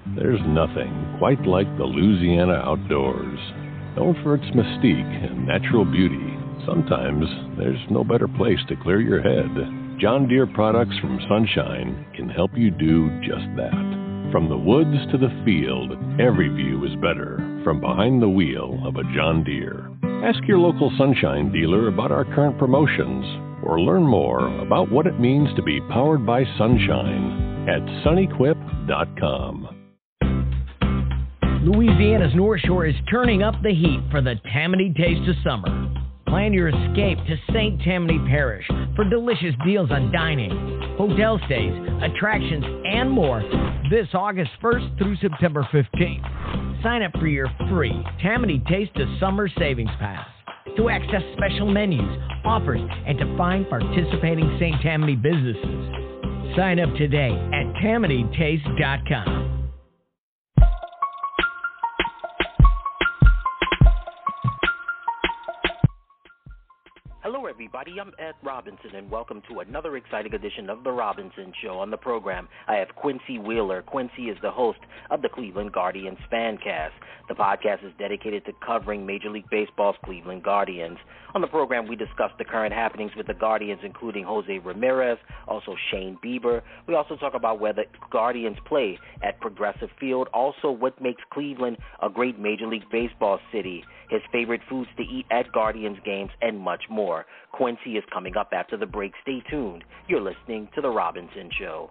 There's nothing quite like the Louisiana outdoors. Known for its mystique and natural beauty, sometimes there's no better place to clear your head. John Deere products from Sunshine can help you do just that. From the woods to the field, every view is better from behind the wheel of a John Deere. Ask your local Sunshine dealer about our current promotions or learn more about what it means to be powered by Sunshine at sunequip.com. Louisiana's North Shore is turning up the heat for the Tammany Taste of Summer. Plan your escape to St. Tammany Parish for delicious deals on dining, hotel stays, attractions, and more this August 1st through September 15th. Sign up for your free Tammany Taste of Summer Savings Pass to access special menus, offers, and to find participating St. Tammany businesses. Sign up today at TammanyTaste.com. Hello, everybody. I'm Ed Robinson, and welcome to another exciting edition of The Robinson Show. On the program, I have Quincy Wheeler. Quincy is the host of the Cleveland Guardians Fancast. The podcast is dedicated to covering Major League Baseball's Cleveland Guardians. On the program, we discuss the current happenings with the Guardians, including Jose Ramirez, also Shane Bieber. We also talk about where the Guardians play at Progressive Field, also what makes Cleveland a great Major League Baseball city, his favorite foods to eat at Guardians games, and much more. Quincy is coming up after the break. Stay tuned. You're listening to The Robinson Show.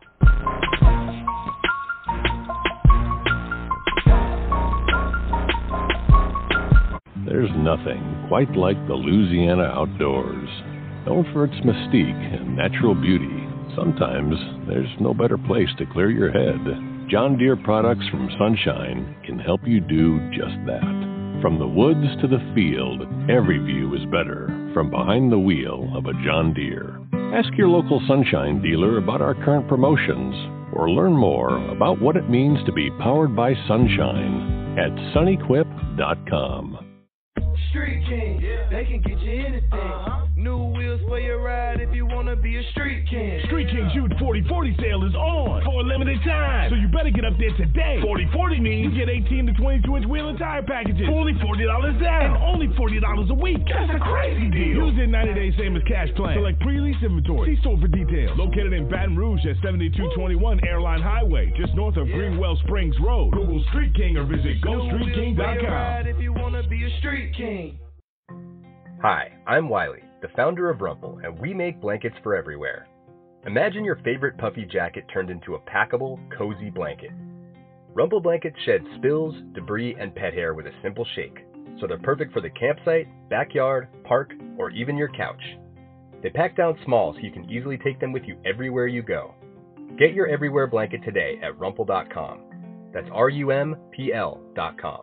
There's nothing quite like the Louisiana outdoors. Known for its mystique and natural beauty, sometimes there's no better place to clear your head. John Deere products from Sunshine can help you do just that. From the woods to the field, every view is better from behind the wheel of a John Deere. Ask your local Sunshine dealer about our current promotions or learn more about what it means to be powered by Sunshine at sunequip.com. Street King, they can get you anything. New wheels for your ride if you want to be a Street King. Street King's huge 40/40 sale is on for a limited time, so you better get up there today. 40/40 means you get 18 to 22-inch wheel and tire packages for only $40 down and only $40 a week. That's a crazy deal. Use it 90 days, same as cash plan. Select pre-lease inventory. See store for details. Located in Baton Rouge at 7221 Airline Highway, just north of Greenwell Springs Road. Google Street King or visit GoStreetKing.com. If you want to be a Street King. Hi, I'm Wiley, the founder of Rumple, and we make blankets for everywhere. Imagine your favorite puffy jacket turned into a packable, cozy blanket. Rumple blankets shed spills, debris, and pet hair with a simple shake, so they're perfect for the campsite, backyard, park, or even your couch. They pack down small so you can easily take them with you everywhere you go. Get your everywhere blanket today at rumple.com. That's RUMPL.com.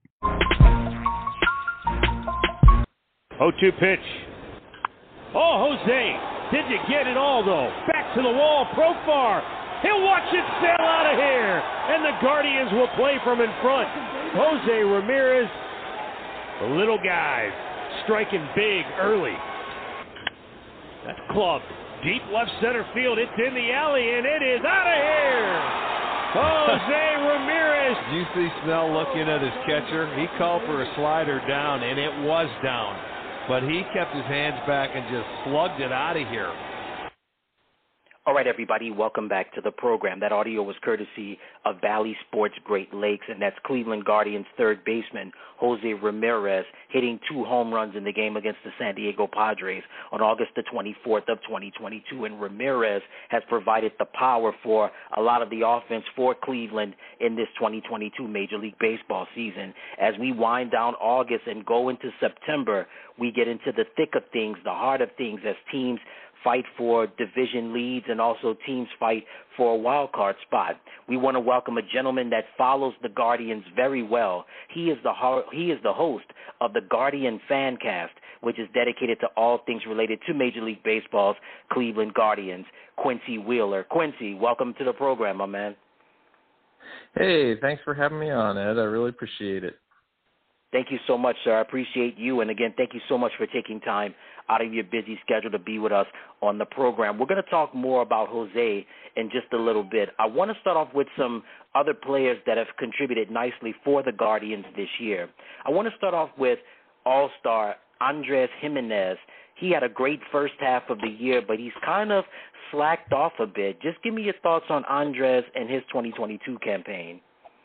0-2 pitch. Oh, Jose, did you get it all, though? Back to the wall, Profar. He'll watch it sail out of here, and the Guardians will play from in front. Jose Ramirez, the little guy, striking big early. That's clubbed. Deep left center field. It's in the alley, and it is out of here. Jose Ramirez. You see Snell looking at his catcher. He called for a slider down, and it was down. But he kept his hands back and just slugged it out of here. All right, everybody, welcome back to the program. That audio was courtesy of Valley Sports Great Lakes, and that's Cleveland Guardians third baseman Jose Ramirez hitting 2 home runs in the game against the San Diego Padres on August the 24th of 2022. And Ramirez has provided the power for a lot of the offense for Cleveland in this 2022 Major League Baseball season. As we wind down August and go into September, we get into the thick of things, the heart of things, as teams fight for division leads and also teams fight for a wild card spot. We want to welcome a gentleman that follows the Guardians very well. He is the host of the Guardian Fancast, which is dedicated to all things related to Major League Baseball's Cleveland Guardians. Quincy Wheeler. Quincy, welcome to the program, my man. Hey, thanks for having me on, Ed. I really appreciate it. Thank you so much, sir. I appreciate you. And, again, thank you so much for taking time out of your busy schedule to be with us on the program. We're going to talk more about Jose in just a little bit. I want to start off with some other players that have contributed nicely for the Guardians this year. I want to start off with All-Star Andres Gimenez. He had a great first half of the year, but he's kind of slacked off a bit. Just give me your thoughts on Andres and his 2022 campaign.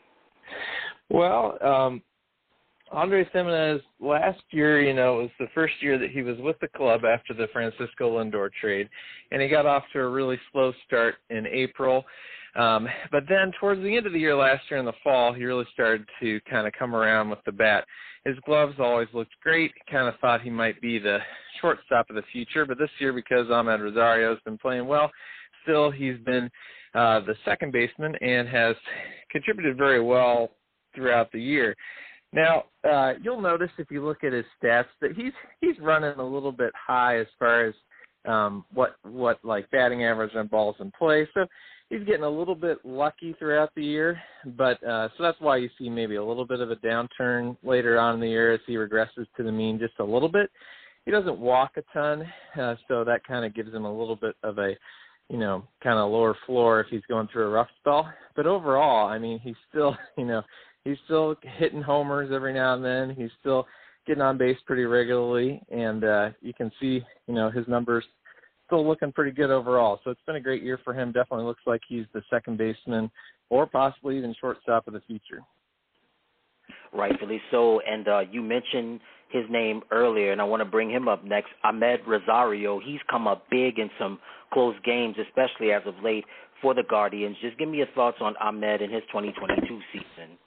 Well, Andres Gimenez, last year, was the first year that he was with the club after the Francisco Lindor trade, and he got off to a really slow start in April. But then towards the end of the year last year in the fall, he really started to kind of come around with the bat. His gloves always looked great. Kind of thought he might be the shortstop of the future, but this year, because Ahmed Rosario has been playing well, still he's been the second baseman and has contributed very well throughout the year. Now, you'll notice if you look at his stats that he's running a little bit high as far as what like batting average on balls in play. So he's getting a little bit lucky throughout the year, but so that's why you see maybe a little bit of a downturn later on in the year as he regresses to the mean just a little bit. He doesn't walk a ton, so that kind of gives him a little bit of a, kind of lower floor if he's going through a rough spell. But overall, I mean, he's still, he's still hitting homers every now and then. He's still getting on base pretty regularly, and you can see, his numbers still looking pretty good overall. So it's been a great year for him. Definitely looks like he's the second baseman or possibly even shortstop of the future. Rightfully so. And you mentioned his name earlier, and I want to bring him up next. Ahmed Rosario, he's come up big in some close games, especially as of late for the Guardians. Just give me your thoughts on Ahmed and his 2022 season.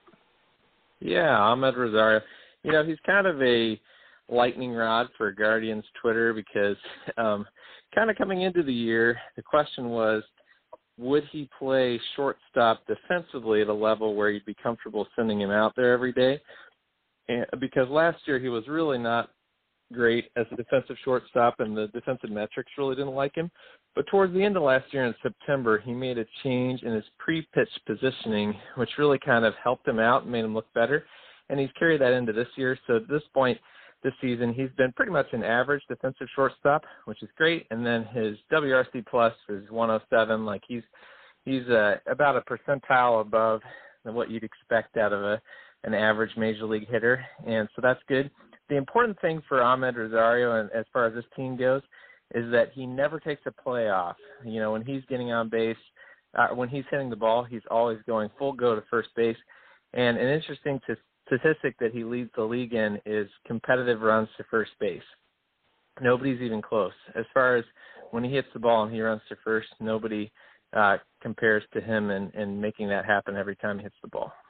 Yeah, Ahmed Rosario. He's kind of a lightning rod for Guardians Twitter because kind of coming into the year, the question was, would he play shortstop defensively at a level where you'd be comfortable sending him out there every day? And because last year he was really not great as a defensive shortstop, and the defensive metrics really didn't like him. But towards the end of last year in September, he made a change in his pre-pitch positioning, which really kind of helped him out and made him look better. And he's carried that into this year. So at this point this season, he's been pretty much an average defensive shortstop, which is great. And then his WRC plus is 107. Like he's about a percentile above what you'd expect out of an average major league hitter. And so that's good. The important thing for Ahmed Rosario, and as far as this team goes, is that he never takes a play off. When he's getting on base, when he's hitting the ball, he's always going full go to first base. And an interesting statistic that he leads the league in is competitive runs to first base. Nobody's even close. As far as when he hits the ball and he runs to first, nobody compares to him in making that happen every time he hits the ball.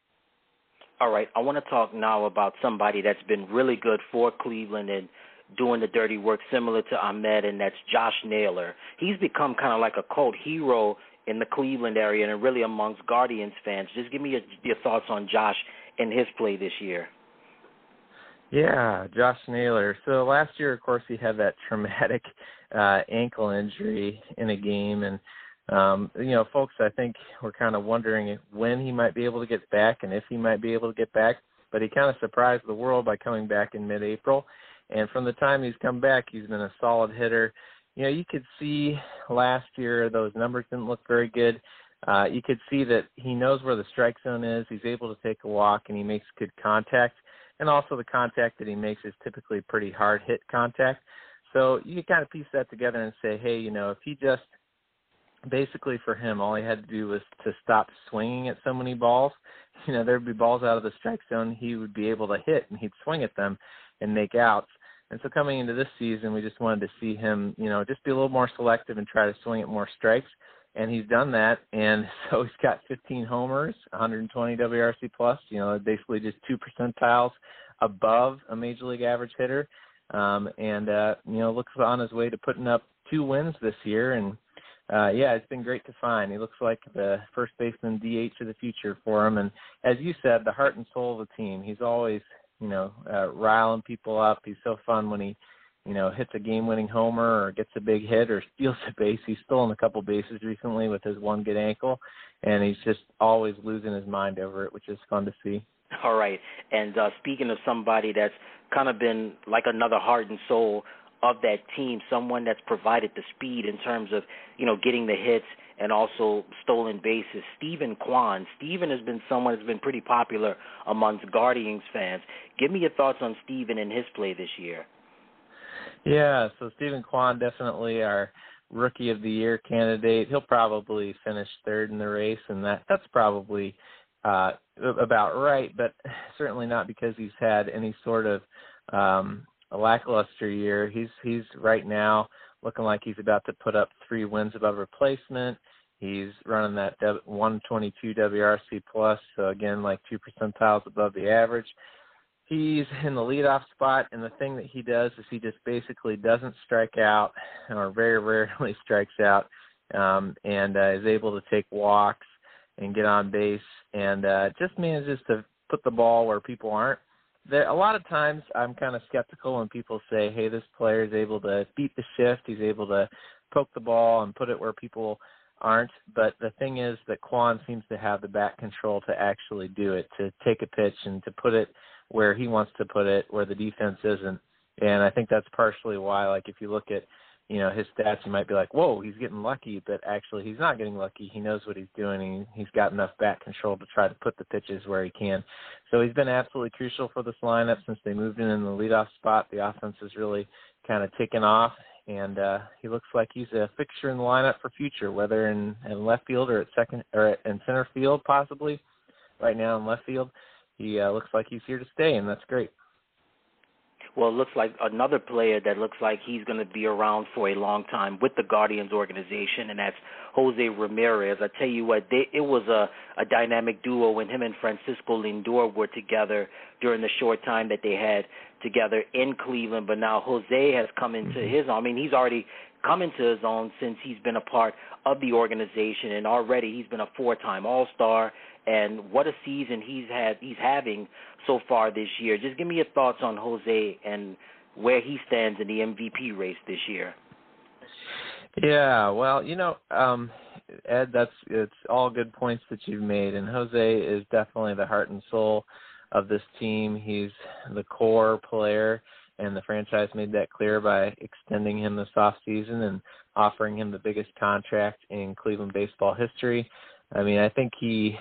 All right, I want to talk now about somebody that's been really good for Cleveland and doing the dirty work similar to Ahmed, and that's Josh Naylor. He's become kind of like a cult hero in the Cleveland area and really amongst Guardians fans. Just give me your thoughts on Josh and his play this year. Yeah, Josh Naylor. So last year, of course, he had that traumatic ankle injury in a game, and folks, I think we're kind of wondering when he might be able to get back and if he might be able to get back. But he kind of surprised the world by coming back in mid-April. And from the time he's come back, he's been a solid hitter. You could see last year those numbers didn't look very good. You could see that he knows where the strike zone is. He's able to take a walk, and he makes good contact. And also the contact that he makes is typically pretty hard-hit contact. So you kind of piece that together and say, hey, if he just basically for him, all he had to do was to stop swinging at so many balls. There'd be balls out of the strike zone he would be able to hit, and he'd swing at them and make outs. And so coming into this season, we just wanted to see him, just be a little more selective and try to swing at more strikes. And he's done that. And so he's got 15 homers, 120 WRC plus, basically just 2 percentiles above a major league average hitter. Looks on his way to putting up 2 wins this year. And it's been great to find. He looks like the first baseman DH of the future for him. And as you said, the heart and soul of the team. He's always, riling people up. He's so fun when he hits a game-winning homer or gets a big hit or steals a base. He's stolen a couple bases recently with his one good ankle, and he's just always losing his mind over it, which is fun to see. All right. And speaking of somebody that's kind of been like another heart and soul of that team, someone that's provided the speed in terms of, getting the hits and also stolen bases, Steven Kwan. Steven has been someone that's been pretty popular amongst Guardians fans. Give me your thoughts on Steven and his play this year. Yeah, so Steven Kwan, definitely our Rookie of the Year candidate. He'll probably finish third in the race, and that's probably about right, but certainly not because he's had any sort of a lackluster year. He's right now looking like he's about to put up 3 wins above replacement. He's running that 122 WRC plus, so again, like 2 percentiles above the average. He's in the leadoff spot, and the thing that he does is he just basically doesn't strike out, or very rarely strikes out, and is able to take walks and get on base, and just manages to put the ball where people aren't. A lot of times I'm kind of skeptical when people say, hey, this player is able to beat the shift, he's able to poke the ball and put it where people aren't. But the thing is that Kwan seems to have the bat control to actually do it, to take a pitch and to put it where he wants to put it, where the defense isn't. And I think that's partially why, like, if you look at, his stats, you might be like, whoa, he's getting lucky, but actually he's not getting lucky. He knows what he's doing. He's got enough bat control to try to put the pitches where he can. So he's been absolutely crucial for this lineup since they moved in the leadoff spot. The offense has really kind of taken off, and he looks like he's a fixture in the lineup for future, whether in left field or at second or in center field possibly. Right now in left field, he looks like he's here to stay, and that's great. Well, it looks like another player that looks like he's going to be around for a long time with the Guardians organization, and that's Jose Ramirez. I tell you what, it was a dynamic duo when him and Francisco Lindor were together during the short time that they had together in Cleveland. But now Jose has come into his own. I mean, he's already come into his own since he's been a part of the organization, and already he's been a 4-time All-Star. And what a season he's having so far this year. Just give me your thoughts on Jose and where he stands in the MVP race this year. Yeah, well, Ed, it's all good points that you've made, and Jose is definitely the heart and soul of this team. He's the core player, and the franchise made that clear by extending him this offseason and offering him the biggest contract in Cleveland baseball history. I mean, I think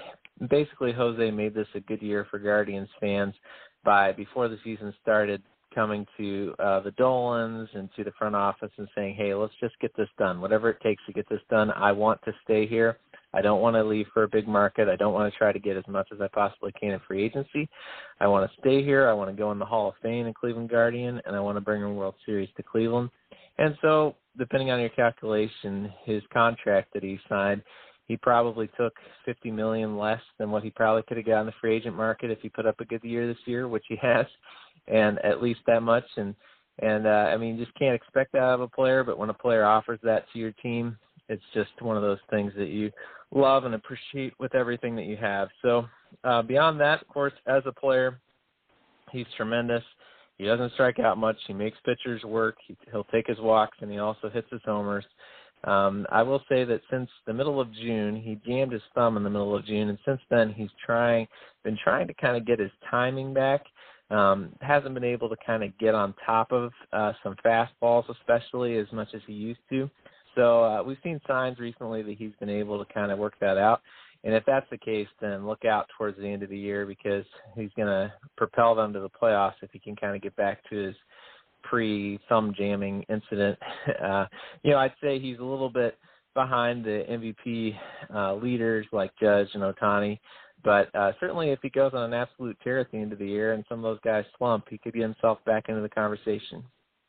Jose made this a good year for Guardians fans by, before the season started, coming to the Dolans and to the front office and saying, hey, let's just get this done. Whatever it takes to get this done, I want to stay here. I don't want to leave for a big market. I don't want to try to get as much as I possibly can in free agency. I want to stay here. I want to go in the Hall of Fame in Cleveland Guardian, and I want to bring a World Series to Cleveland. And so, depending on your calculation, his contract that he signed, he probably took $50 million less than what he probably could have got in the free agent market if he put up a good year this year, which he has, and at least that much. And I mean, you just can't expect that out of a player, but when a player offers that to your team, it's just one of those things that you love and appreciate with everything that you have. So beyond that, of course, as a player, he's tremendous. He doesn't strike out much. He makes pitchers work. He'll take his walks, and he also hits his homers. I will say that since the middle of June, he jammed his thumb in the middle of June, and since then he's been trying to kind of get his timing back. Hasn't been able to kind of get on top of some fastballs, especially as much as he used to. So we've seen signs recently that he's been able to kind of work that out. And if that's the case, then look out towards the end of the year, because he's going to propel them to the playoffs if he can kind of get back to his pre-thumb jamming incident. I'd say he's a little bit behind the MVP leaders like Judge and Ohtani, but certainly if he goes on an absolute tear at the end of the year and some of those guys slump, he could get himself back into the conversation.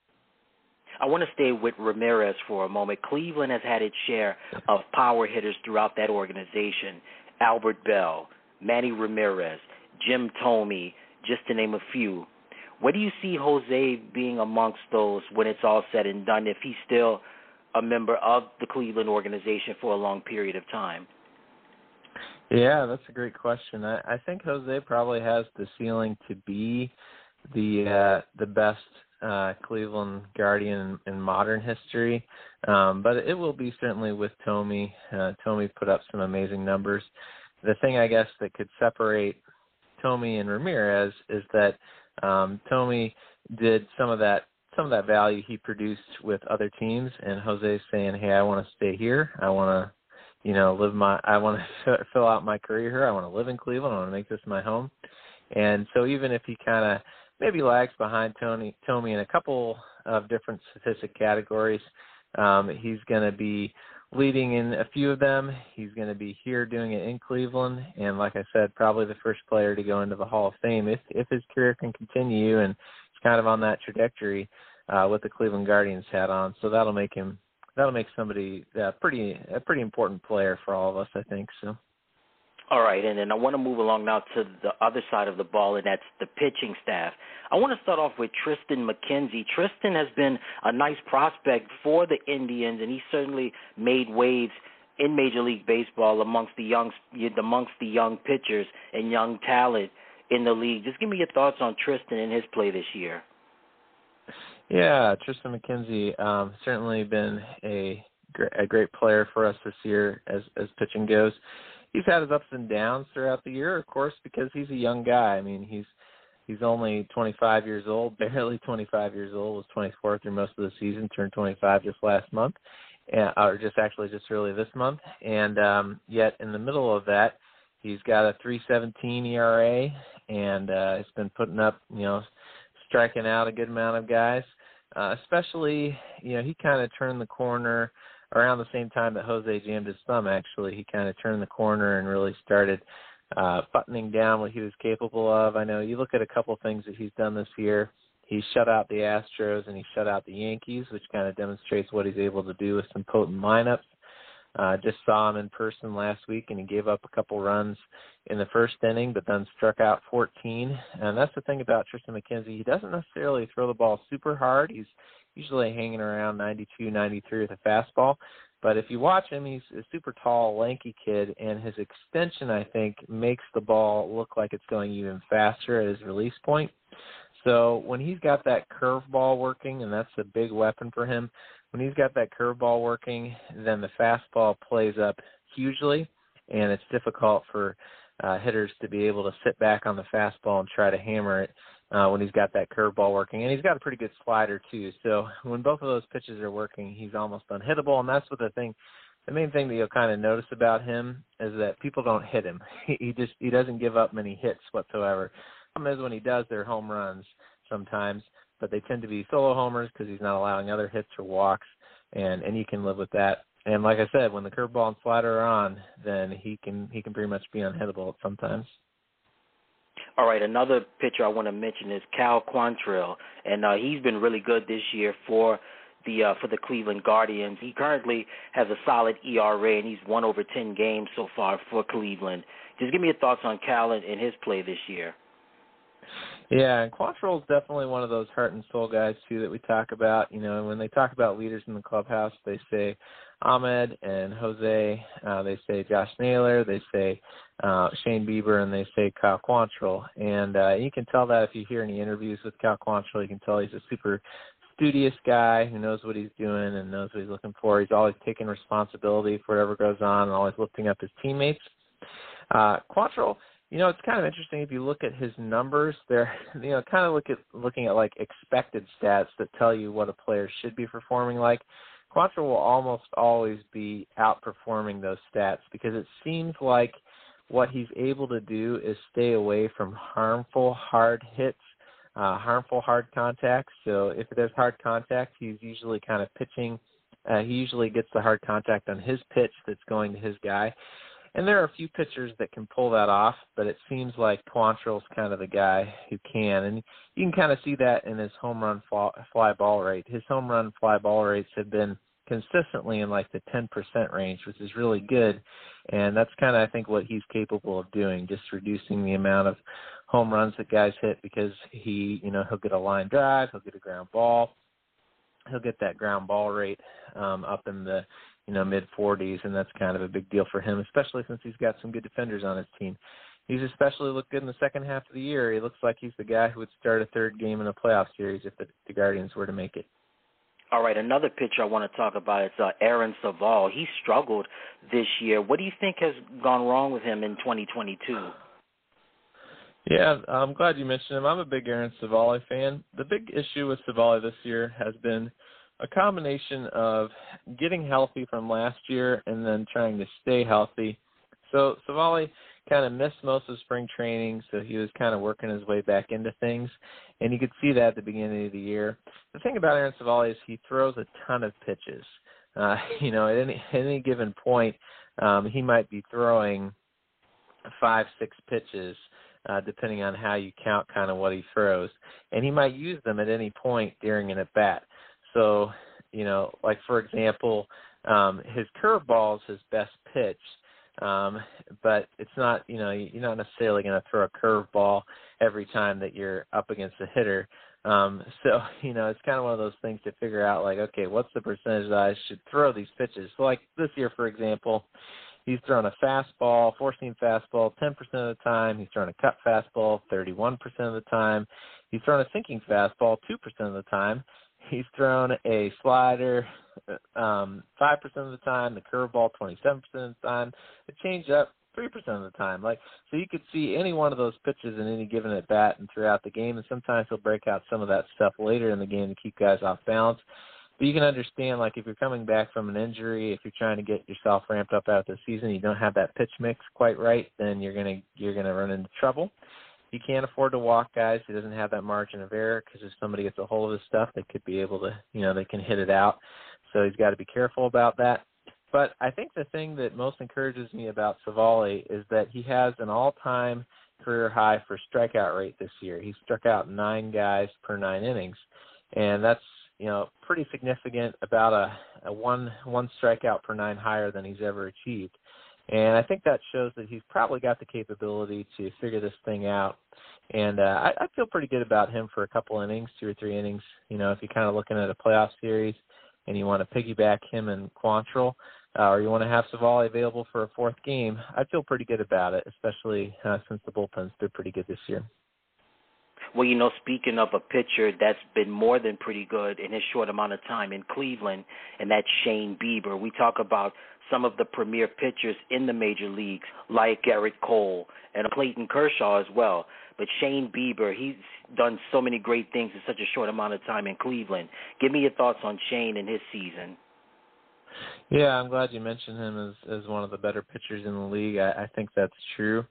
I want to stay with Ramirez for a moment. Cleveland has had its share of power hitters throughout that organization. Albert Bell, Manny Ramirez, Jim Thome, just to name a few. Where do you see Jose being amongst those when it's all said and done, if he's still a member of the Cleveland organization for a long period of time? Yeah, that's a great question. I think Jose probably has the ceiling to be the best Cleveland Guardian in modern history, but it will be certainly with Thome. Thome put up some amazing numbers. The thing, I guess, that could separate Thome and Ramirez is that Thome did some of that value he produced with other teams, and Jose's saying, hey, I want to stay here. I want to, I want to fill out my career here. I want to live in Cleveland. I want to make this my home. And so even if he kind of maybe lags behind Thome in a couple of different statistic categories, he's going to be leading in a few of them. He's going to be here doing it in Cleveland. And like I said, probably the first player to go into the Hall of Fame if his career can continue, and he's kind of on that trajectory with the Cleveland Guardians hat on. So that'll make somebody a pretty important player for all of us, I think. So. All right, and then I want to move along now to the other side of the ball, and that's the pitching staff. I want to start off with Triston McKenzie. Triston has been a nice prospect for the Indians, and he certainly made waves in Major League Baseball amongst the young pitchers and young talent in the league. Just give me your thoughts on Triston and his play this year. Yeah, Triston McKenzie certainly been a great player for us this year as pitching goes. He's had his ups and downs throughout the year, of course, because he's a young guy. I mean, he's only 25 years old, barely 25 years old, was 24 through most of the season, turned 25 just last month, or just early this month. And yet in the middle of that, he's got a 3.17 ERA, and it's been putting up, striking out a good amount of guys. Especially, he kind of turned the corner around the same time that Jose jammed his thumb, actually. He kind of turned the corner and really started buttoning down what he was capable of. I know you look at a couple things that he's done this year. He shut out the Astros and he shut out the Yankees, which kind of demonstrates what he's able to do with some potent lineups. Just saw him in person last week, and he gave up a couple runs in the first inning, but then struck out 14. And that's the thing about Triston McKenzie. He doesn't necessarily throw the ball super hard. He's usually hanging around 92, 93 with a fastball. But if you watch him, he's a super tall, lanky kid, and his extension, I think, makes the ball look like it's going even faster at his release point. So when he's got that curveball working, and that's a big weapon for him, when he's got that curveball working, then the fastball plays up hugely, and it's difficult for hitters to be able to sit back on the fastball and try to hammer it when he's got that curveball working. And he's got a pretty good slider, too. So when both of those pitches are working, he's almost unhittable, and that's the main thing that you'll kind of notice about him is that people don't hit him. He doesn't give up many hits whatsoever. The problem is when he does, they're home runs sometimes, but they tend to be solo homers because he's not allowing other hits or walks, and you can live with that. And like I said, when the curveball and slider are on, then he can pretty much be unhittable sometimes. All right, another pitcher I want to mention is Cal Quantrill, and he's been really good this year for the Cleveland Guardians. He currently has a solid ERA, and he's won over 10 games so far for Cleveland. Just give me your thoughts on Cal and his play this year. Yeah, and Quantrill is definitely one of those heart and soul guys, too, that we talk about. And when they talk about leaders in the clubhouse, they say Ahmed and Jose, they say Josh Naylor, they say Shane Bieber, and they say Cal Quantrill. And you can tell that if you hear any interviews with Cal Quantrill, you can tell he's a super studious guy who knows what he's doing and knows what he's looking for. He's always taking responsibility for whatever goes on and always lifting up his teammates. Quantrill, it's kind of interesting if you look at his numbers. They're, kind of looking at like expected stats that tell you what a player should be performing like. Quantrill will almost always be outperforming those stats because it seems like what he's able to do is stay away from harmful hard hits, harmful hard contacts. So if there's hard contact, he's usually kind of pitching. He usually gets the hard contact on his pitch that's going to his guy. And there are a few pitchers that can pull that off, but it seems like Quantrill's kind of the guy who can. And you can kind of see that in his home run fly ball rate. His home run fly ball rates have been consistently in like the 10% range, which is really good. And that's kind of, I think, what he's capable of doing, just reducing the amount of home runs that guys hit because he'll get a line drive, he'll get a ground ball. He'll get that ground ball rate up in the mid-40s, and that's kind of a big deal for him, especially since he's got some good defenders on his team. he's especially looked good in the second half of the year. He looks like he's the guy who would start a third game in a playoff series if the Guardians were to make it. All right, another pitcher I want to talk about is Aaron Civale. He struggled this year. What do you think has gone wrong with him in 2022? Yeah, I'm glad you mentioned him. I'm a big Aaron Civale fan. The big issue with Civale this year has been a combination of getting healthy from last year and then trying to stay healthy. So Civale kind of missed most of spring training, so he was kind of working his way back into things, and you could see that at the beginning of the year. The thing about Aaron Civale is he throws a ton of pitches. At any given point, he might be throwing 5-6 pitches, depending on how you count kind of what he throws, and he might use them at any point during an at-bat. So, like for example, his curveball is his best pitch, but it's not, you're not necessarily going to throw a curveball every time that you're up against a hitter. So, it's kind of one of those things to figure out, like, okay, what's the percentage that I should throw these pitches? So, like this year, for example, he's thrown a fastball, four-seam fastball 10% of the time. He's thrown a cut fastball 31% of the time. He's thrown a sinking fastball 2% of the time. He's thrown a slider 5% of the time, the curveball 27% of the time, the changeup 3% of the time. So you could see any one of those pitches in any given at bat and throughout the game, and sometimes he'll break out some of that stuff later in the game to keep guys off balance. But you can understand, if you're coming back from an injury, if you're trying to get yourself ramped up out the season, you don't have that pitch mix quite right, then you're gonna run into trouble. He can't afford to walk guys. He doesn't have that margin of error because if somebody gets a hold of his stuff, they could be able to, they can hit it out. So he's got to be careful about that. But I think the thing that most encourages me about Civale is that he has an all-time career high for strikeout rate this year. He struck out 9 guys per 9 innings, and that's pretty significant, about a one strikeout per 9 higher than he's ever achieved. And I think that shows that he's probably got the capability to figure this thing out. And I feel pretty good about him for a couple innings, 2 or 3 innings. If you're kind of looking at a playoff series and you want to piggyback him and Quantrill, or you want to have Civale available for a 4th game, I feel pretty good about it, especially since the bullpen's been pretty good this year. Well, speaking of a pitcher that's been more than pretty good in his short amount of time in Cleveland, and that's Shane Bieber. We talk about some of the premier pitchers in the major leagues, like Gerrit Cole and Clayton Kershaw as well. But Shane Bieber, he's done so many great things in such a short amount of time in Cleveland. Give me your thoughts on Shane and his season. Yeah, I'm glad you mentioned him as one of the better pitchers in the league. I think that's true.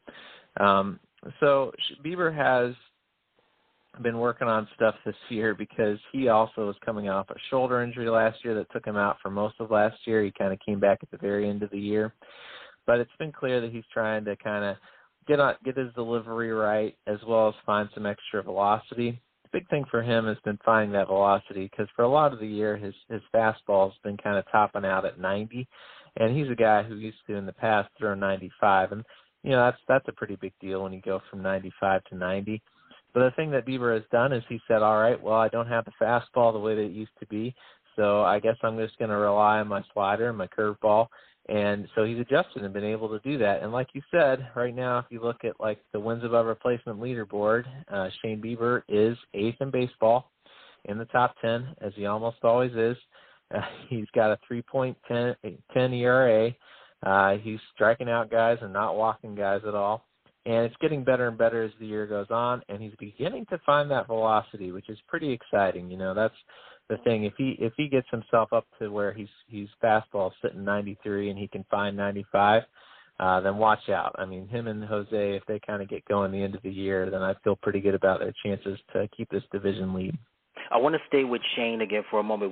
So Bieber has been working on stuff this year because he also was coming off a shoulder injury last year that took him out for most of last year. He kind of came back at the very end of the year. But it's been clear that he's trying to kind of get his delivery right as well as find some extra velocity. The big thing for him has been finding that velocity because for a lot of the year his fastball has been kind of topping out at 90, and he's a guy who used to in the past throw 95. And, that's a pretty big deal when you go from 95 to 90. But the thing that Bieber has done is he said, all right, well, I don't have the fastball the way that it used to be, so I guess I'm just going to rely on my slider and my curveball. And so he's adjusted and been able to do that. And like you said, right now, if you look at the wins above replacement leaderboard, Shane Bieber is 8th in baseball in the top 10, as he almost always is. He's got a 3.10 ERA. He's striking out guys and not walking guys at all. And it's getting better and better as the year goes on, and he's beginning to find that velocity, which is pretty exciting. That's the thing. If he gets himself up to where he's fastball sitting 93 and he can find 95, then watch out. I mean, him and Jose, if they kind of get going the end of the year, then I feel pretty good about their chances to keep this division lead. I want to stay with Shane again for a moment.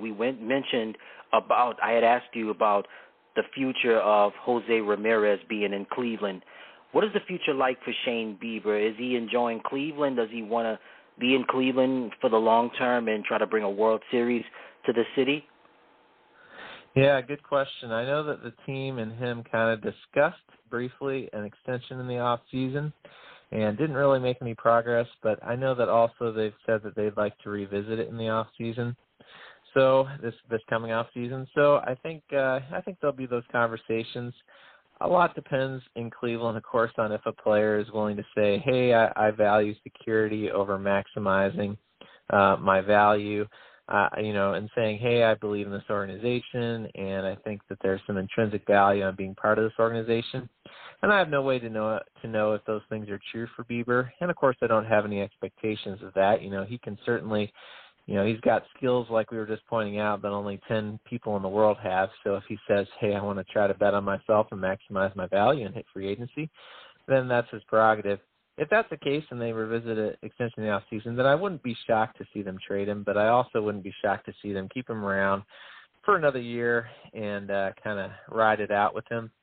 I had asked you about the future of Jose Ramirez being in Cleveland. What is the future like for Shane Bieber? Is he enjoying Cleveland? Does he want to be in Cleveland for the long term and try to bring a World Series to the city? Yeah, good question. I know that the team and him kind of discussed briefly an extension in the off season and didn't really make any progress, but I know that also they've said that they'd like to revisit it in the off season. So this coming off season. So I think there'll be those conversations. a lot depends in Cleveland, of course, on if a player is willing to say, hey, I value security over maximizing my value, and saying, hey, I believe in this organization, and I think that there's some intrinsic value on being part of this organization. And I have no way to know if those things are true for Bieber. And, of course, I don't have any expectations of that. He can certainly – he's got skills like we were just pointing out that only 10 people in the world have. So if he says, hey, I want to try to bet on myself and maximize my value and hit free agency, then that's his prerogative. If that's the case and they revisit an extension in the offseason, then I wouldn't be shocked to see them trade him, but I also wouldn't be shocked to see them keep him around for another year and kind of ride it out with him.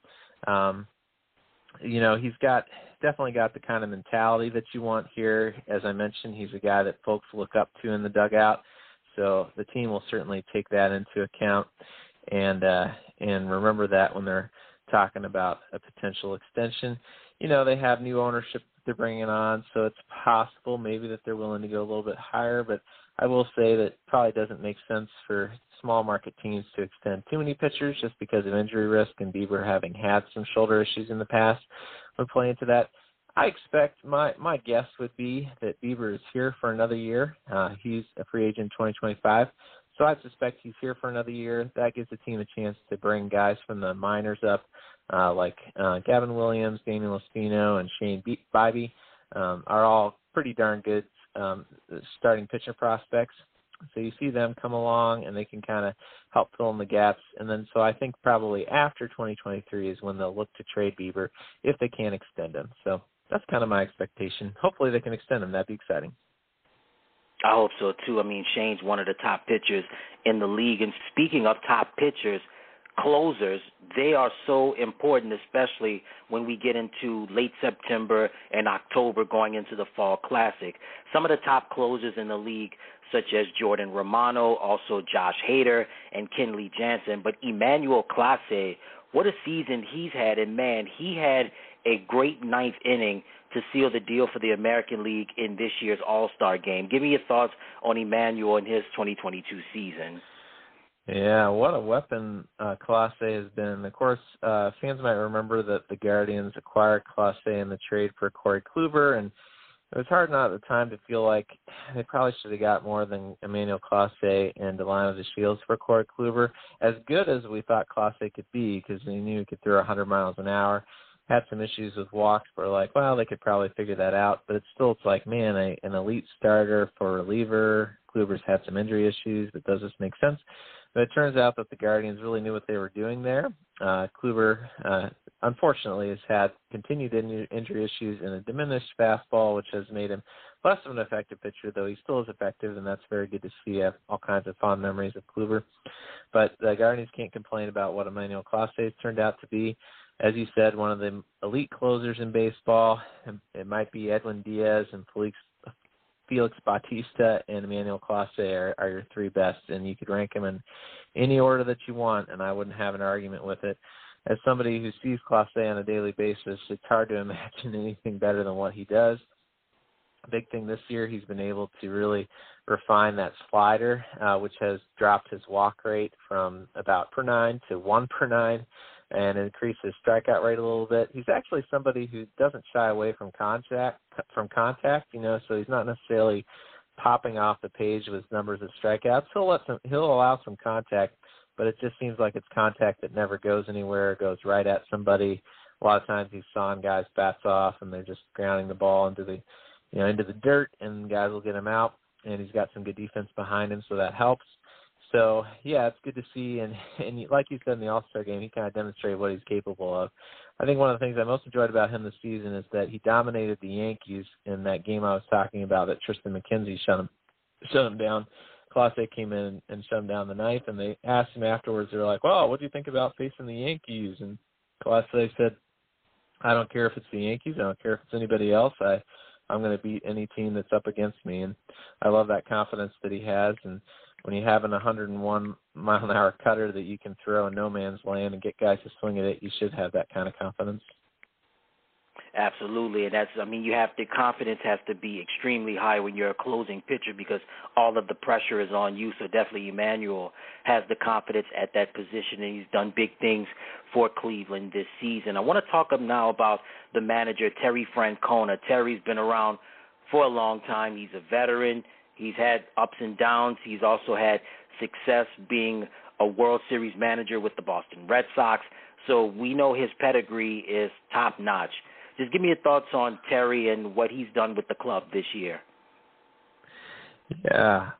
He's definitely got the kind of mentality that you want here. As I mentioned, he's a guy that folks look up to in the dugout, so the team will certainly take that into account and remember that when they're talking about a potential extension. They have new ownership that they're bringing on, so it's possible maybe that they're willing to go a little bit higher, but I will say that it probably doesn't make sense for small market teams to extend too many pitchers just because of injury risk, and Bieber having had some shoulder issues in the past would play into that. I expect my guess would be that Bieber is here for another year. He's a free agent in 2025, so I suspect he's here for another year. That gives the team a chance to bring guys from the minors up, like Gavin Williams, Daniel Espino, and Shane Bibee, are all pretty darn good starting pitcher prospects. So you see them come along, and they can kind of help fill in the gaps. And then so I think probably after 2023 is when they'll look to trade Bieber if they can't extend him. So that's kind of my expectation. Hopefully they can extend him. That'd be exciting. I hope so, too. Shane's one of the top pitchers in the league. And speaking of top pitchers, closers, they are so important, especially when we get into late September and October going into the Fall Classic. Some of the top closers in the league, such as Jordan Romano, also Josh Hader, and Kenley Jansen. But Emmanuel Clase, what a season he's had. And, man, he had a great ninth inning to seal the deal for the American League in this year's All-Star game. Give me your thoughts on Emmanuel and his 2022 season. Yeah, what a weapon Clase has been. Of course, fans might remember that the Guardians acquired Clase in the trade for Corey Kluber, and it was hard not at the time to feel like they probably should have got more than Emmanuel Clase and Delino DeShields for Corey Kluber. As good as we thought Clase could be, because we knew he could throw 100 miles an hour, had some issues with walks, but we're like, well, they could probably figure that out. But it's like, man, an elite starter for reliever. Kluber's had some injury issues, but does this make sense? But it turns out that the Guardians really knew what they were doing there. Kluber, unfortunately, has had continued injury issues and a diminished fastball, which has made him less of an effective pitcher, though he still is effective, and that's very good to see. I have all kinds of fond memories of Kluber. But the Guardians can't complain about what Emmanuel Clase has turned out to be. As you said, one of the elite closers in baseball. It might be Edwin Diaz and Felix Bautista and Emmanuel Clase are your three best, and you could rank them in any order that you want, and I wouldn't have an argument with it. As somebody who sees Clase on a daily basis, it's hard to imagine anything better than what he does. A big thing this year, he's been able to really refine that slider, which has dropped his walk rate from about per 9 to 1 per 9, and increased his strikeout rate a little bit. He's actually somebody who doesn't shy away from contact, so he's not necessarily popping off the page with numbers of strikeouts. He'll allow some contact, but it just seems like it's contact that never goes anywhere, goes right at somebody. A lot of times he's sawing guys' bats off, and they're just grounding the ball into the dirt, and guys will get him out. And he's got some good defense behind him, so that helps. So, yeah, it's good to see. And like you said in the All-Star game, he kind of demonstrated what he's capable of. I think one of the things I most enjoyed about him this season is that he dominated the Yankees in that game I was talking about that Tristan McKenzie shut him down. Clase came in and shut him down the ninth, and they asked him afterwards, they were like, well, what do you think about facing the Yankees? And Clase said, I don't care if it's the Yankees. I don't care if it's anybody else. I'm going to beat any team that's up against me. And I love that confidence that he has. And when you have an 101-mile-an-hour cutter that you can throw in no man's land and get guys to swing at it, you should have that kind of confidence. Absolutely, and the confidence has to be extremely high when you're a closing pitcher because all of the pressure is on you. So definitely Emmanuel has the confidence at that position, and he's done big things for Cleveland this season. I want to talk now about the manager, Terry Francona. Terry's been around for a long time. He's a veteran. He's had ups and downs. He's also had success being a World Series manager with the Boston Red Sox. So we know his pedigree is top-notch. Just give me your thoughts on Terry and what he's done with the club this year. Yeah.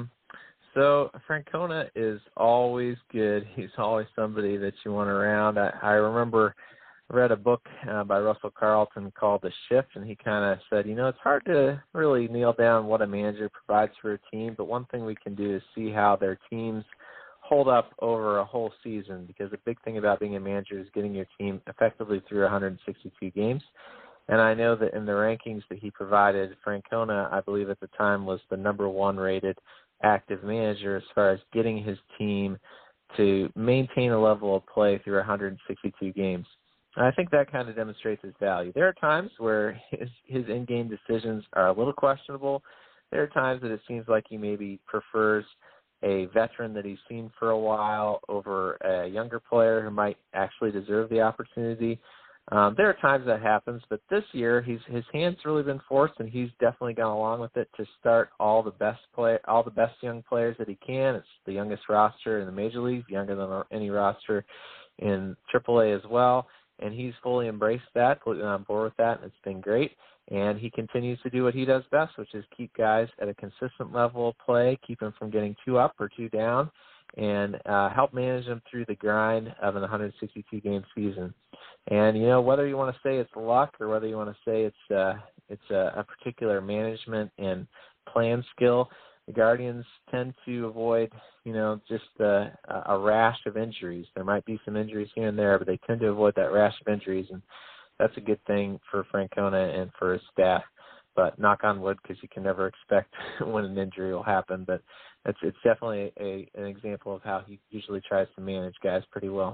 So Francona is always good. He's always somebody that you want around. I remember I read a book by Russell Carlton called The Shift, and he kind of said, it's hard to really nail down what a manager provides for a team, but one thing we can do is see how their teams hold up over a whole season, because the big thing about being a manager is getting your team effectively through 162 games. And I know that in the rankings that he provided, Francona, I believe at the time, was the number 1 rated active manager as far as getting his team to maintain a level of play through 162 games. And I think that kind of demonstrates his value. There are times where his in-game decisions are a little questionable. There are times that it seems like he maybe prefers a veteran that he's seen for a while over a younger player who might actually deserve the opportunity. There are times that happens, but this year his hand's really been forced, and he's definitely gone along with it to start all the best young players that he can. It's the youngest roster in the major leagues, younger than any roster in AAA as well, and he's fully embraced that, fully on board with that, and it's been great. And he continues to do what he does best, which is keep guys at a consistent level of play, keep them from getting 2 up or 2 down, and help manage them through the grind of an 162-game season. And, whether you want to say it's luck or whether you want to say it's a particular management and plan skill, the Guardians tend to avoid, just a rash of injuries. There might be some injuries here and there, but they tend to avoid that rash of injuries, and that's a good thing for Francona and for his staff. But knock on wood, because you can never expect when an injury will happen. But it's definitely an example of how he usually tries to manage guys pretty well.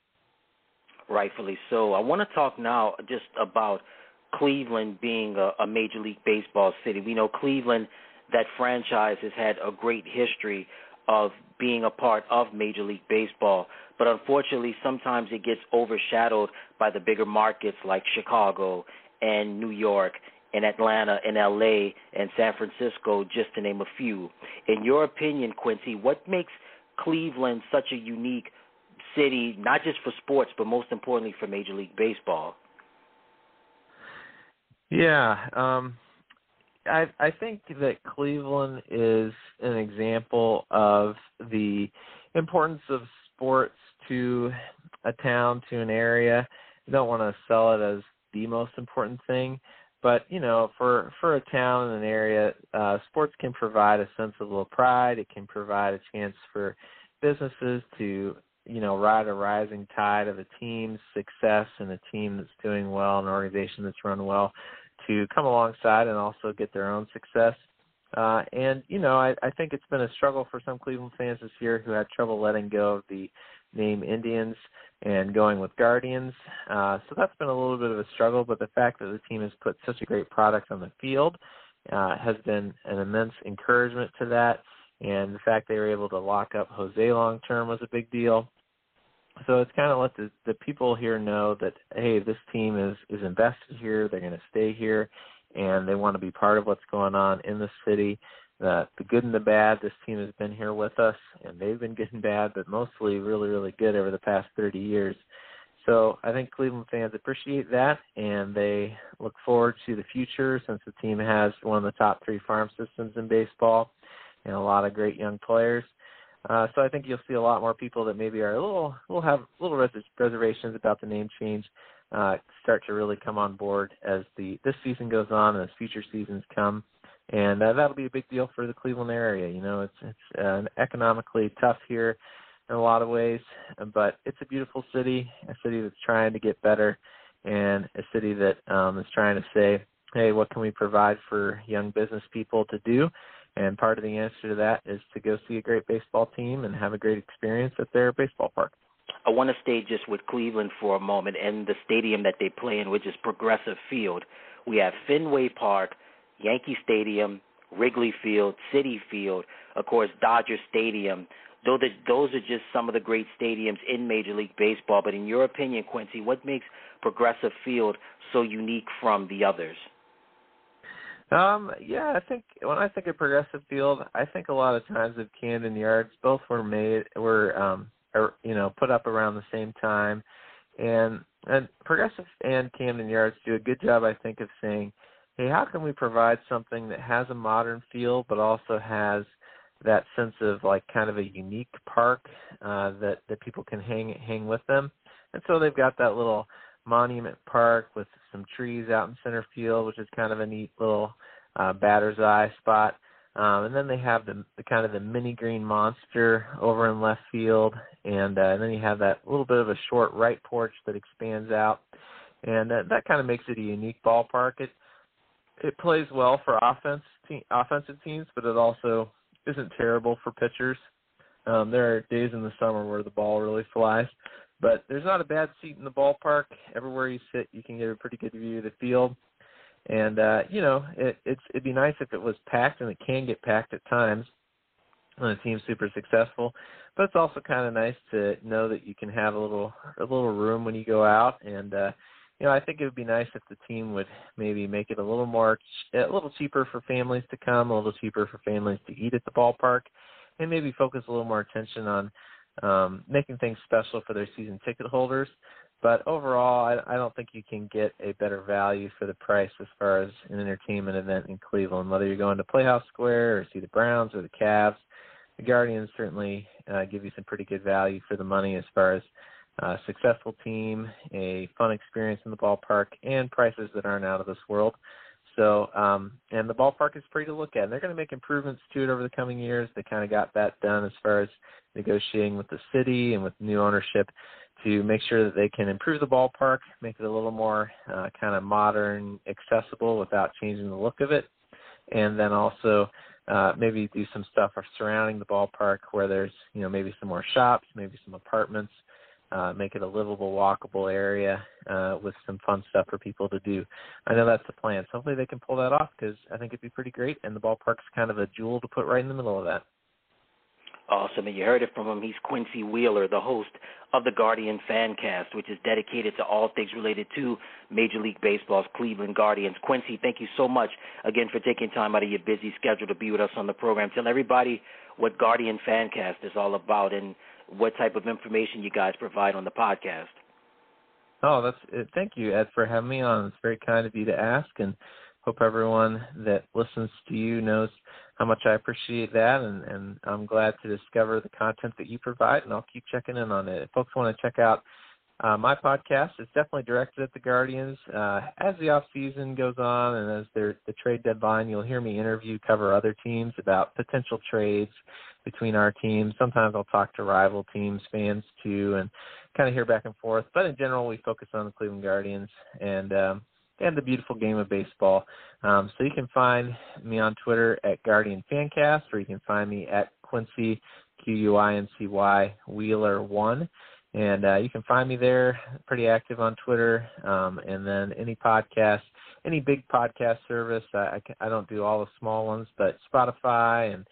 Rightfully so. I want to talk now just about Cleveland being a Major League Baseball city. We know Cleveland, that franchise, has had a great history of being a part of Major League Baseball. But unfortunately, sometimes it gets overshadowed by the bigger markets like Chicago and New York and Atlanta and L.A. and San Francisco, just to name a few. In your opinion, Quincy, what makes Cleveland such a unique city, not just for sports, but most importantly for Major League Baseball? Yeah, I think that Cleveland is an example of the importance of sports to a town, to an area. You don't want to sell it as the most important thing, but, for a town and an area, sports can provide a sense of a little pride. It can provide a chance for businesses to, ride a rising tide of a team's success and a team that's doing well, an organization that's run well, to come alongside and also get their own success. I think it's been a struggle for some Cleveland fans this year who had trouble letting go of the name Indians and going with Guardians. So that's been a little bit of a struggle, but the fact that the team has put such a great product on the field has been an immense encouragement to that. And the fact they were able to lock up Jose long-term was a big deal. So it's kind of let the people here know that, hey, this team is invested here, they're going to stay here, and they want to be part of what's going on in the city. The good and the bad, this team has been here with us, and they've been good and bad, but mostly really, really good over the past 30 years. So I think Cleveland fans appreciate that, and they look forward to the future since the team has one of the top 3 farm systems in baseball and a lot of great young players. So I think you'll see a lot more people that maybe are have little reservations about the name change start to really come on board as this season goes on and as future seasons come. And that'll be a big deal for the Cleveland area. It's economically tough here in a lot of ways, but it's a beautiful city, a city that's trying to get better, and a city that is trying to say, hey, what can we provide for young business people to do? And part of the answer to that is to go see a great baseball team and have a great experience at their baseball park. I want to stay just with Cleveland for a moment and the stadium that they play in, which is Progressive Field. We have Fenway Park, Yankee Stadium, Wrigley Field, Citi Field, of course, Dodger Stadium. Those are just some of the great stadiums in Major League Baseball. But in your opinion, Quincy, what makes Progressive Field so unique from the others? I think when I think of Progressive Field, I think a lot of times of Camden Yards. Both were put up around the same time, and Progressive and Camden Yards do a good job, I think, of saying, hey, how can we provide something that has a modern feel but also has that sense of like kind of a unique park that people can hang with them. And so they've got that little monument park with some trees out in center field, which is kind of a neat little batter's eye spot. And then they have the kind of the mini green monster over in left field, and then you have that little bit of a short right porch that expands out, and that kind of makes it a unique ballpark. It plays well for offensive teams, but it also isn't terrible for pitchers. There are days in the summer where the ball really flies, but there's not a bad seat in the ballpark. Everywhere you sit, you can get a pretty good view of the field. And, it'd be nice if it was packed, and it can get packed at times when a team's super successful. But it's also kind of nice to know that you can have a little room when you go out. And, I think it would be nice if the team would maybe make it a little cheaper for families to come, a little cheaper for families to eat at the ballpark, and maybe focus a little more attention on making things special for their season ticket holders. But overall, I don't think you can get a better value for the price as far as an entertainment event in Cleveland. Whether you're going to Playhouse Square or see the Browns or the Cavs, the Guardians certainly give you some pretty good value for the money as far as a successful team, a fun experience in the ballpark, and prices that aren't out of this world. So, and the ballpark is pretty to look at. And they're going to make improvements to it over the coming years. They kind of got that done as far as negotiating with the city and with new ownership to make sure that they can improve the ballpark, make it a little more kind of modern, accessible without changing the look of it. And then also maybe do some stuff surrounding the ballpark where there's, maybe some more shops, maybe some apartments, make it a livable, walkable area with some fun stuff for people to do. I know that's the plan. So hopefully they can pull that off because I think it'd be pretty great, and the ballpark's kind of a jewel to put right in the middle of that. Awesome, and you heard it from him. He's Quincy Wheeler, the host of the Guardian Fancast, which is dedicated to all things related to Major League Baseball's Cleveland Guardians. Quincy, thank you so much again for taking time out of your busy schedule to be with us on the program. Tell everybody what Guardian Fancast is all about and what type of information you guys provide on the podcast. Oh, that's it. Thank you, Ed, for having me on. It's very kind of you to ask, and hope everyone that listens to you knows how much I appreciate that, and I'm glad to discover the content that you provide, and I'll keep checking in on it. If folks want to check out my podcast, it's definitely directed at the Guardians. As the off-season goes on and as the trade deadline, you'll hear me cover other teams about potential trades between our teams. Sometimes I'll talk to rival teams, fans too, and kind of hear back and forth. But in general, we focus on the Cleveland Guardians and the beautiful game of baseball. So you can find me on Twitter at Guardian Fancast, or you can find me at Quincy, Quincy, Wheeler1. And you can find me there, pretty active on Twitter. And then any big podcast service, I don't do all the small ones, but Spotify and,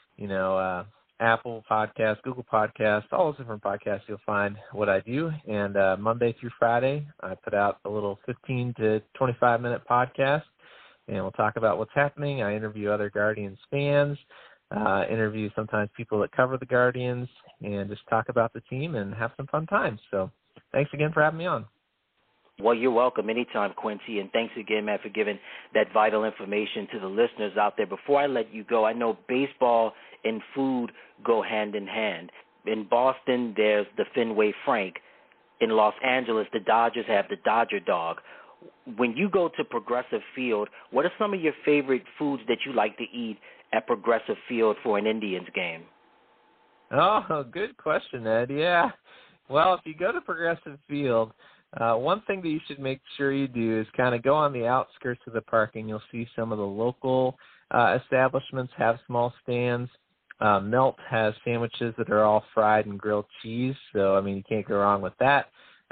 Apple Podcasts, Google Podcasts, all those different podcasts, you'll find what I do. And Monday through Friday, I put out a little 15 to 25-minute podcast, and we'll talk about what's happening. I interview other Guardians fans, interview sometimes people that cover the Guardians, and just talk about the team and have some fun times. So thanks again for having me on. Well, you're welcome anytime, Quincy, and thanks again, man, for giving that vital information to the listeners out there. Before I let you go, I know baseball and food go hand in hand. In Boston, there's the Fenway Frank. In Los Angeles, the Dodgers have the Dodger Dog. When you go to Progressive Field, what are some of your favorite foods that you like to eat at Progressive Field for an Indians game? Oh, good question, Ed. Yeah. Well, if you go to Progressive Field, one thing that you should make sure you do is kind of go on the outskirts of the park, and you'll see some of the local establishments have small stands. Melt has sandwiches that are all fried and grilled cheese, so, I mean, you can't go wrong with that.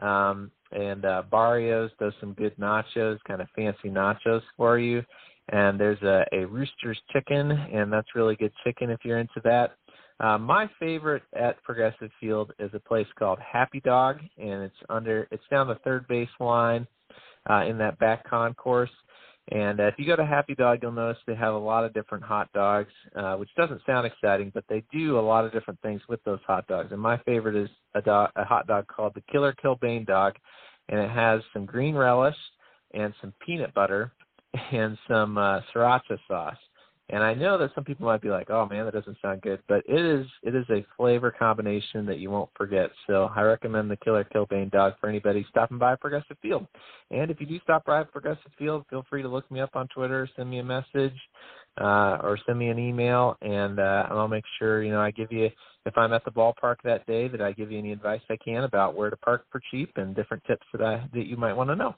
And Barrios does some good nachos, kind of fancy nachos for you. And there's a Rooster's Chicken, and that's really good chicken if you're into that. My favorite at Progressive Field is a place called Happy Dog, and it's down the third base line in that back concourse. And if you go to Happy Dog, you'll notice they have a lot of different hot dogs, which doesn't sound exciting, but they do a lot of different things with those hot dogs. And my favorite is a hot dog called the Killer Kilbane Dog, and it has some green relish and some peanut butter and some sriracha sauce. And I know that some people might be like, oh, man, that doesn't sound good. But it is a flavor combination that you won't forget. So I recommend the Killer Kilbane Dog for anybody stopping by Progressive Field. And if you do stop by Progressive Field, feel free to look me up on Twitter, send me a message, or send me an email, and I'll make sure, I give you, if I'm at the ballpark that day, that I give you any advice I can about where to park for cheap and different tips that you might want to know.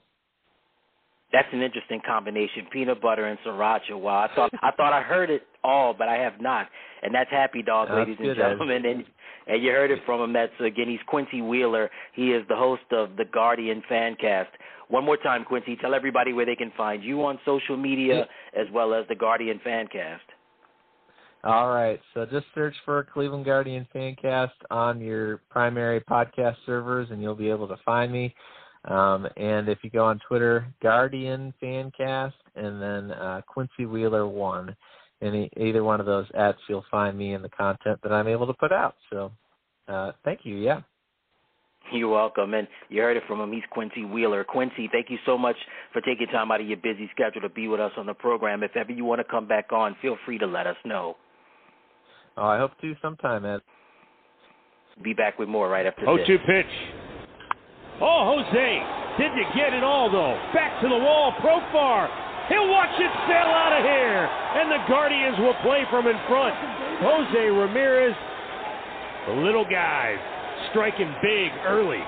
That's an interesting combination, peanut butter and siracha. Wow, I thought I heard it all, but I have not. And that's Happy Dog, ladies and gentlemen. And you heard it from him. That's, again, he's Quincy Wheeler. He is the host of the Guardian Fancast. One more time, Quincy, tell everybody where they can find you on social media as well as the Guardian Fancast. All right, so just search for Cleveland Guardian Fancast on your primary podcast servers, and you'll be able to find me. And if you go on Twitter, Guardian Fancast, and then Quincy Wheeler 1, and either one of those ads, you'll find me in the content that I'm able to put out. So thank you, yeah. You're welcome, and you heard it from him. He's Quincy Wheeler. Quincy, thank you so much for taking time out of your busy schedule to be with us on the program. If ever you want to come back on, feel free to let us know. Oh, I hope to sometime, Ed. Be back with more right after this. 0-2 pitch. Oh, Jose, didn't get it all, though. Back to the wall, Profar. He'll watch it sail out of here, and the Guardians will play from in front. Jose Ramirez, the little guys, striking big early.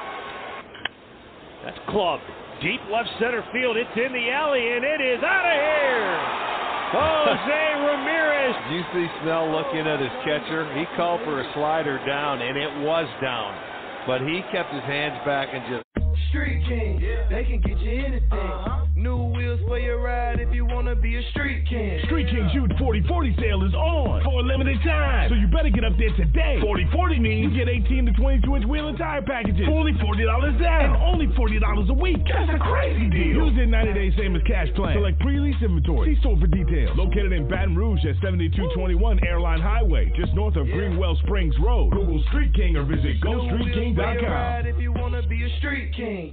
That's clubbed. Deep left center field. It's in the alley, and it is out of here. Jose Ramirez. Did you see Snell looking at his catcher? He called for a slider down, and it was down. But he kept his hands back and just... Street King, they can get you anything. New wheels for your ride if you want to be a Street King. Street King June 40/40 sale is on for a limited time, so you better get up there today. 40/40 means you get 18 to 22-inch wheel and tire packages for only $40 down, and only $40 a week. That's a crazy deal. Use it 90 days, same as cash plan. Select pre-lease inventory. See store for details. Located in Baton Rouge at 7221 Airline Highway, just north of Greenwell Springs Road. Google Street King or visit GoStreetKing.com. If you want to be a Street King.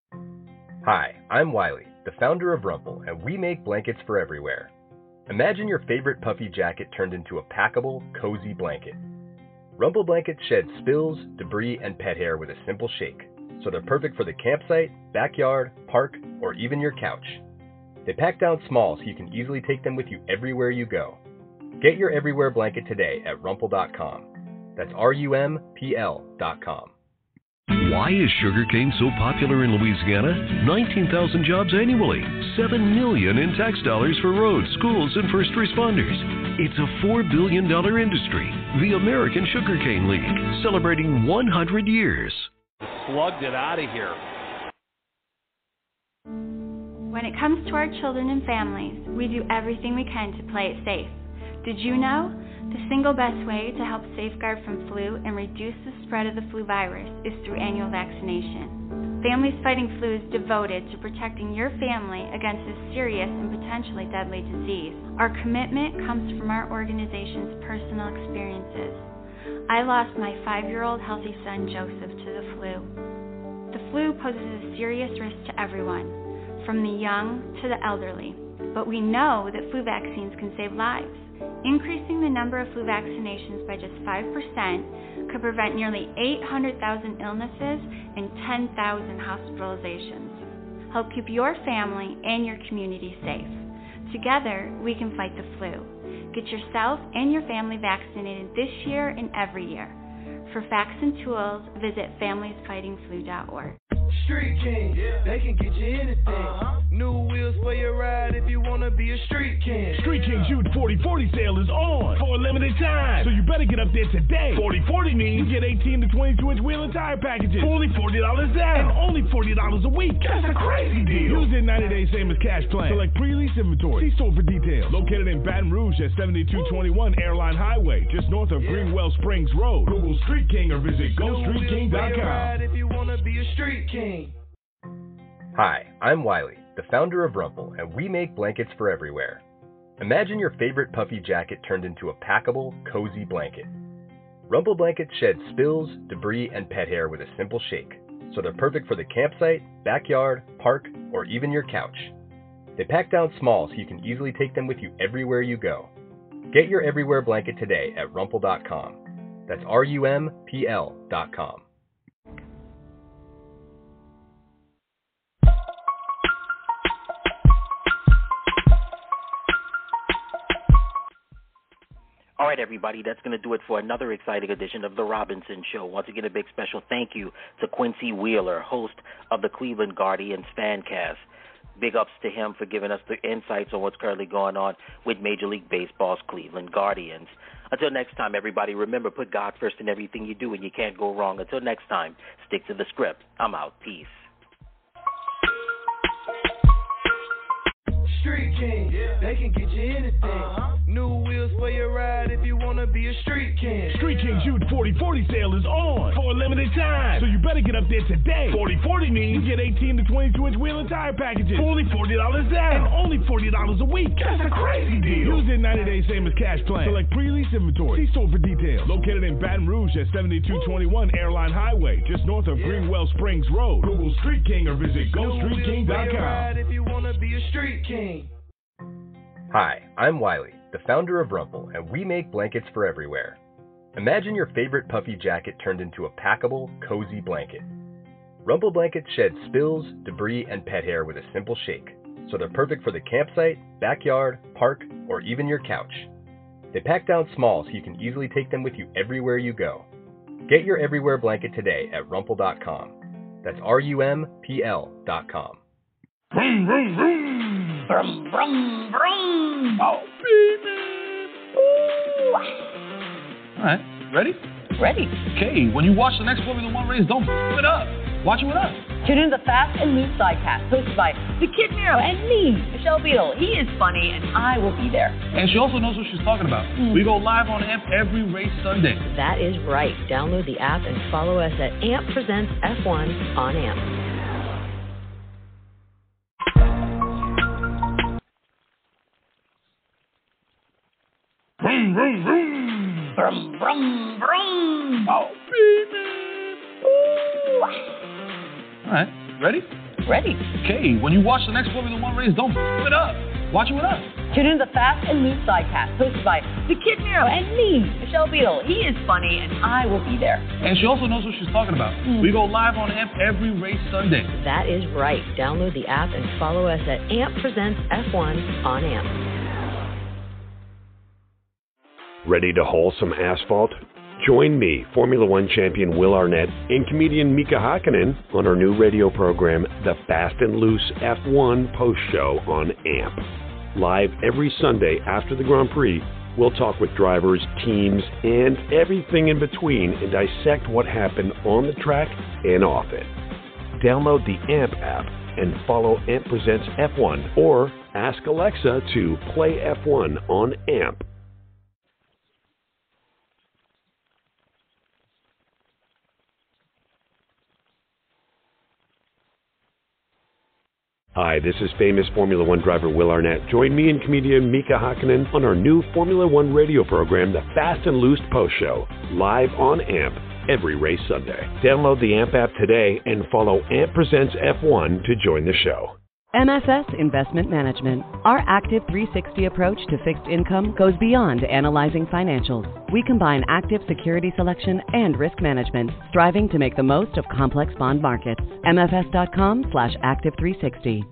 Hi, I'm Wiley, the founder of Rumple, and we make blankets for everywhere. Imagine your favorite puffy jacket turned into a packable, cozy blanket. Rumple blankets shed spills, debris, and pet hair with a simple shake, so they're perfect for the campsite, backyard, park, or even your couch. They pack down small so you can easily take them with you everywhere you go. Get your everywhere blanket today at rumple.com. That's RUMPL.com. Why is sugarcane so popular in Louisiana? 19,000 jobs annually, $7 million in tax dollars for roads, schools, and first responders. It's a $4 billion industry. The American Sugarcane League, celebrating 100 years. Slugged it out of here. When it comes to our children and families, we do everything we can to play it safe. Did you know? The single best way to help safeguard from flu and reduce the spread of the flu virus is through annual vaccination. Families Fighting Flu is devoted to protecting your family against this serious and potentially deadly disease. Our commitment comes from our organization's personal experiences. I lost my 5-year-old healthy son Joseph to the flu. The flu poses a serious risk to everyone, from the young to the elderly, but we know that flu vaccines can save lives. Increasing the number of flu vaccinations by just 5% could prevent nearly 800,000 illnesses and 10,000 hospitalizations. Help keep your family and your community safe. Together, we can fight the flu. Get yourself and your family vaccinated this year and every year. For facts and tools, visit familiesfightingflu.org. Street King, they can get you anything. New wheels for your ride if you wanna be a Street King. Street King's huge 40/40 sale is on for a limited time, so you better get up there today. 40/40 means you get 18 to 22-inch wheel and tire packages for only $40 down, and only $40 a week. That's a crazy deal. Use it 90 days, same as cash plan. Select pre-lease inventory. See store for details. Located in Baton Rouge at 7221 Airline Highway, just north of Greenwell Springs Road. Google Street King or visit GoStreetKing.com. If you wanna be a Street King. Hi, I'm Wiley, the founder of Rumple, and we make blankets for everywhere. Imagine your favorite puffy jacket turned into a packable, cozy blanket. Rumple blankets shed spills, debris, and pet hair with a simple shake, so they're perfect for the campsite, backyard, park, or even your couch. They pack down small so you can easily take them with you everywhere you go. Get your everywhere blanket today at rumple.com. That's RUMPL.com. All right, everybody, that's going to do it for another exciting edition of The Robinson Show. Once again, a big special thank you to Quincy Wheeler, host of the Cleveland Guardians Fancast. Big ups to him for giving us the insights on what's currently going on with Major League Baseball's Cleveland Guardians. Until next time, everybody, remember, put God first in everything you do, and you can't go wrong. Until next time, stick to the script. I'm out. Peace. Street King, they can get you anything. New wheels for your ride if you wanna be a Street King. Street King's huge 40/40 sale is on for a limited time, so you better get up there today. 40/40 means you get 18 to 22-inch wheel and tire packages for only $40 down, and only $40 a week. That's a crazy deal. Use it 90 days, same as cash plan. Select pre-lease inventory. See store for details. Located in Baton Rouge at 7221 Airline Highway, just north of Greenwell Springs Road. Google Street King or visit GoStreetKing.com. If you wanna be a Street King. Hi, I'm Wiley, the founder of Rumple, and we make blankets for everywhere. Imagine your favorite puffy jacket turned into a packable, cozy blanket. Rumple blankets shed spills, debris, and pet hair with a simple shake, so they're perfect for the campsite, backyard, park, or even your couch. They pack down small so you can easily take them with you everywhere you go. Get your everywhere blanket today at rumple.com. That's RUMPL.com. Vroom, vroom, vroom. Brum, brum, brum. Oh, baby. Ooh. All right, ready? Ready. Okay, when you watch the next Formula One race, don't f it up. Watch it with us. Tune in to the Fast and Loose Sidecast, hosted by the Kid Mero and me, Michelle Beadle. He is funny, and I will be there. And she also knows what she's talking about. We go live on AMP every race Sunday. That is right. Download the app and follow us at AMP Presents F1 on AMP. Vroom, vroom, vroom. Brum, brum, brum. Oh, baby. Ooh. All right, ready? Ready. Okay, when you watch the next Formula One race, don't f it up. Watch it with us. Tune in to the Fast and Loose Sidecast, hosted by the Kid Mero and me, Michelle Beadle. He is funny, and I will be there. And she also knows what she's talking about. We go live on AMP every race Sunday. That is right. Download the app and follow us at AMP Presents F1 on AMP. Ready to haul some asphalt? Join me, Formula One champion Will Arnett, and comedian Mika Hakkinen on our new radio program, The Fast and Loose F1 Post Show on AMP. Live every Sunday after the Grand Prix, we'll talk with drivers, teams, and everything in between and dissect what happened on the track and off it. Download the AMP app and follow AMP Presents F1 or ask Alexa to play F1 on AMP. Hi, this is famous Formula One driver Will Arnett. Join me and comedian Mika Hakkinen on our new Formula One radio program, The Fast and Loose Post Show, live on AMP every race Sunday. Download the AMP app today and follow AMP Presents F1 to join the show. MFS Investment Management. Our active 360 approach to fixed income goes beyond analyzing financials. We combine active security selection and risk management, striving to make the most of complex bond markets. MFS.com/active360.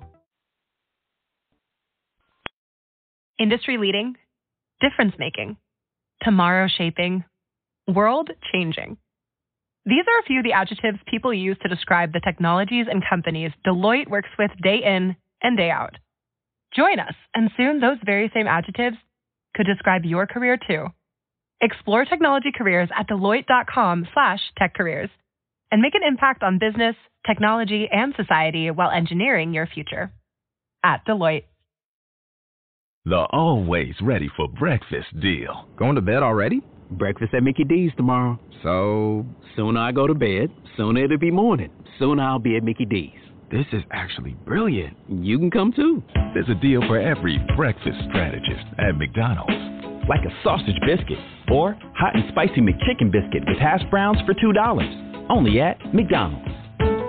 Industry leading, difference making, tomorrow shaping, world changing. These are a few of the adjectives people use to describe the technologies and companies Deloitte works with day in and day out. Join us, and soon those very same adjectives could describe your career too. Explore technology careers at Deloitte.com/techcareers and make an impact on business, technology, and society while engineering your future. At Deloitte. The always ready for breakfast deal. Going to bed already? Breakfast at Mickey D's tomorrow. So, sooner I go to bed, sooner it'll be morning. Sooner I'll be at Mickey D's. This is actually brilliant. You can come too. There's a deal for every breakfast strategist at McDonald's. Like a sausage biscuit or hot and spicy McChicken biscuit with hash browns for $2. Only at McDonald's.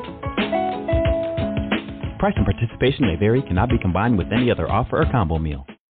Price and participation may vary, cannot be combined with any other offer or combo meal.